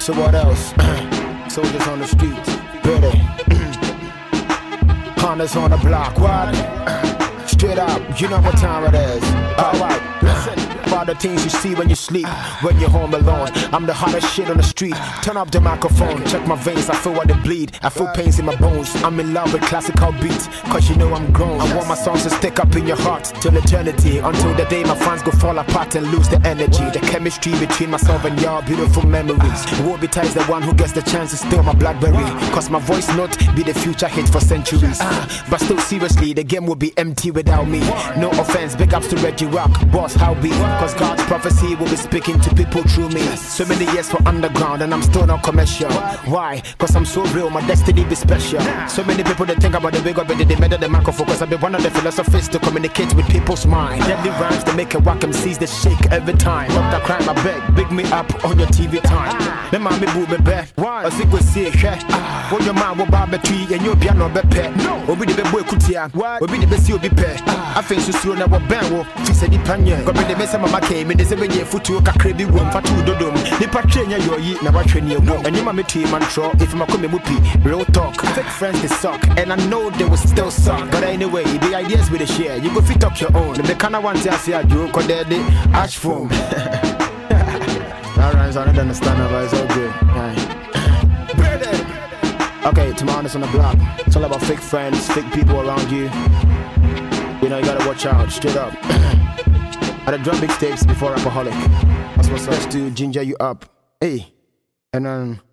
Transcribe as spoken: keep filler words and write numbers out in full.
So what else? Soldiers on the street, ready. Hunters on the block, what? Straight up, you know what time it is. Alright, listen. About the things you see when you sleep, when you're home alone. I'm the hottest shit on the street. Turn up the microphone, check my veins, I feel what they bleed. I feel pains in my bones. I'm in love with classical beats, cause you know I'm grown. I want my songs to stick up in your heart till eternity, until the day my fans go fall apart and lose the energy. The chemistry between myself and y'all, beautiful memories. Wobie Ty is the one who gets the chance to steal my Blackberry, cause my voice note be the future hit for centuries. uh, But still seriously, the game would be empty without me. No offense, big ups to Reggie Rock, boss how be. Cause God's prophecy will be speaking to people through me. So many years for underground and I'm still not commercial. Why? Cause I'm so real, my destiny be special. So many people they think about the big of it, they made the microphone. Cause I've been one of the philosophers to communicate with people's mind. Deadly rhymes to make a whack M Cs that shake every time. Doctor Crime, I beg, big me up on your T V time. Me mommy boo me back. I think we see it. When your man will barbe tree and you'll be no bepe. No, we be the boy kutia. We be the best you'll be pair. I think so soon I will bang. She said the panya. Got the best of my came in the seven year foot to a crabby room for two dodum. The patrina you're eating about training your room. And you mammy team and show if I'm a come whoopee. Real talk. Fake friends they suck. And I know they will still suck. But anyway, the ideas with the share. You go fit up your own. The kind of ones I see a joke or they're the ash foam. That rhymes I don't understand but it's all good. Right. Okay, to my honest on the block. It's all about fake friends, fake people around you. You know you gotta watch out, straight up. I had drum mixtapes before Rapaholic. That's what's up. Just to ginger you up. Hey. And um